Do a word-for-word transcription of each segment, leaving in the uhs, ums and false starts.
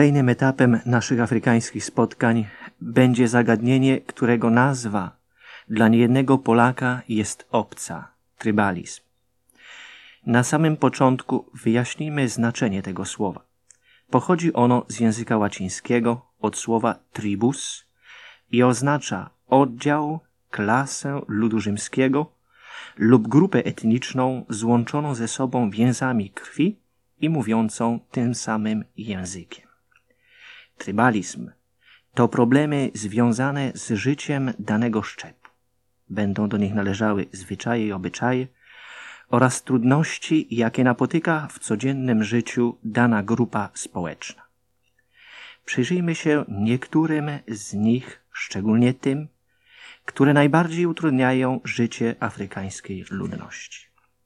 Kolejnym etapem naszych afrykańskich spotkań będzie zagadnienie, którego nazwa dla niejednego Polaka jest obca – trybalizm. Na samym początku wyjaśnijmy znaczenie tego słowa. Pochodzi ono z języka łacińskiego od słowa tribus i oznacza oddział, klasę ludu rzymskiego lub grupę etniczną złączoną ze sobą więzami krwi i mówiącą tym samym językiem. Trybalizm to problemy związane z życiem danego szczepu. Będą do nich należały zwyczaje i obyczaje oraz trudności, jakie napotyka w codziennym życiu dana grupa społeczna. Przyjrzyjmy się niektórym z nich, szczególnie tym, które najbardziej utrudniają życie afrykańskiej ludności.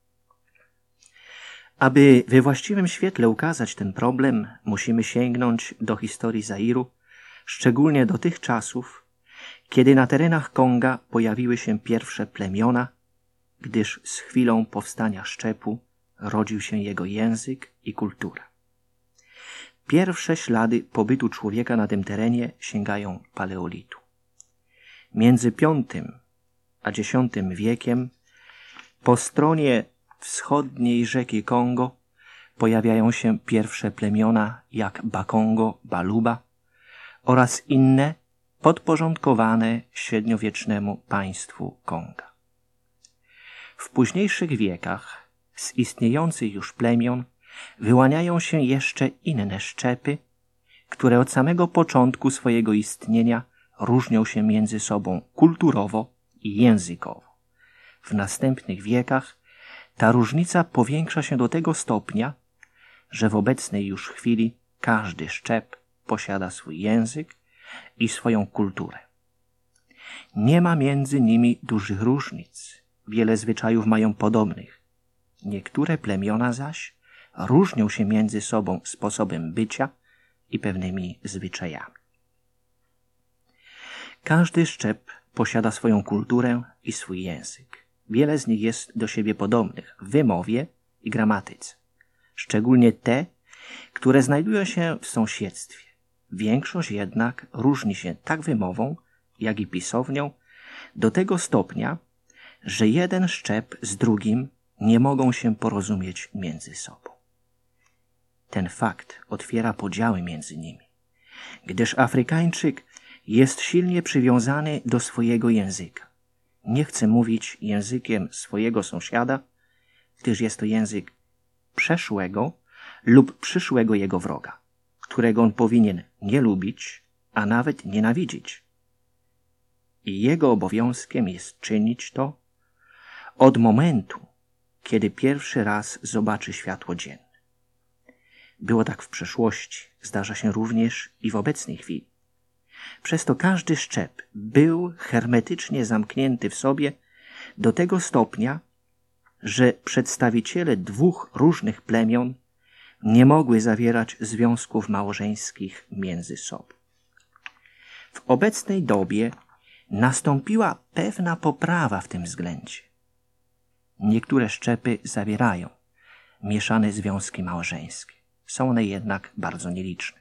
Aby we właściwym świetle ukazać ten problem, musimy sięgnąć do historii Zairu, szczególnie do tych czasów, kiedy na terenach Konga pojawiły się pierwsze plemiona, gdyż z chwilą powstania szczepu rodził się jego język i kultura. Pierwsze ślady pobytu człowieka na tym terenie sięgają paleolitu. Między piątym a dziesiątym wiekiem po stronie wschodniej rzeki Kongo pojawiają się pierwsze plemiona jak Bakongo, Baluba oraz inne podporządkowane średniowiecznemu państwu Konga. W późniejszych wiekach z istniejących już plemion wyłaniają się jeszcze inne szczepy, które od samego początku swojego istnienia różnią się między sobą kulturowo i językowo. W następnych wiekach ta różnica powiększa się do tego stopnia, że w obecnej już chwili każdy szczep posiada swój język i swoją kulturę. Nie ma między nimi dużych różnic. Wiele zwyczajów mają podobnych. Niektóre plemiona zaś różnią się między sobą sposobem bycia i pewnymi zwyczajami. Każdy szczep posiada swoją kulturę i swój język. Wiele z nich jest do siebie podobnych w wymowie i gramatyce, szczególnie te, które znajdują się w sąsiedztwie. Większość jednak różni się tak wymową, jak i pisownią do tego stopnia, że jeden szczep z drugim nie mogą się porozumieć między sobą. Ten fakt otwiera podziały między nimi, gdyż Afrykańczyk jest silnie przywiązany do swojego języka. Nie chce mówić językiem swojego sąsiada, gdyż jest to język przeszłego lub przyszłego jego wroga, którego on powinien nie lubić, a nawet nienawidzić. I jego obowiązkiem jest czynić to od momentu, kiedy pierwszy raz zobaczy światło dzienne. Było tak w przeszłości, zdarza się również i w obecnej chwili. Przez to każdy szczep był hermetycznie zamknięty w sobie do tego stopnia, że przedstawiciele dwóch różnych plemion nie mogły zawierać związków małżeńskich między sobą. W obecnej dobie nastąpiła pewna poprawa w tym względzie. Niektóre szczepy zawierają mieszane związki małżeńskie. Są one jednak bardzo nieliczne.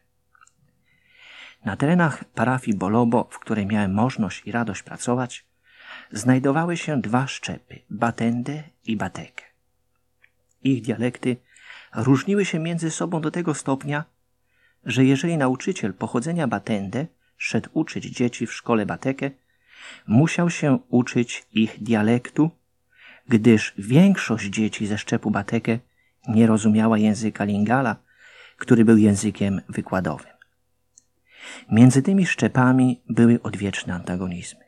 Na terenach parafii Bolobo, w której miałem możliwość i radość pracować, znajdowały się dwa szczepy, Batende i Bateke. Ich dialekty różniły się między sobą do tego stopnia, że jeżeli nauczyciel pochodzenia Batende szedł uczyć dzieci w szkole Bateke, musiał się uczyć ich dialektu, gdyż większość dzieci ze szczepu Bateke nie rozumiała języka Lingala, który był językiem wykładowym. Między tymi szczepami były odwieczne antagonizmy.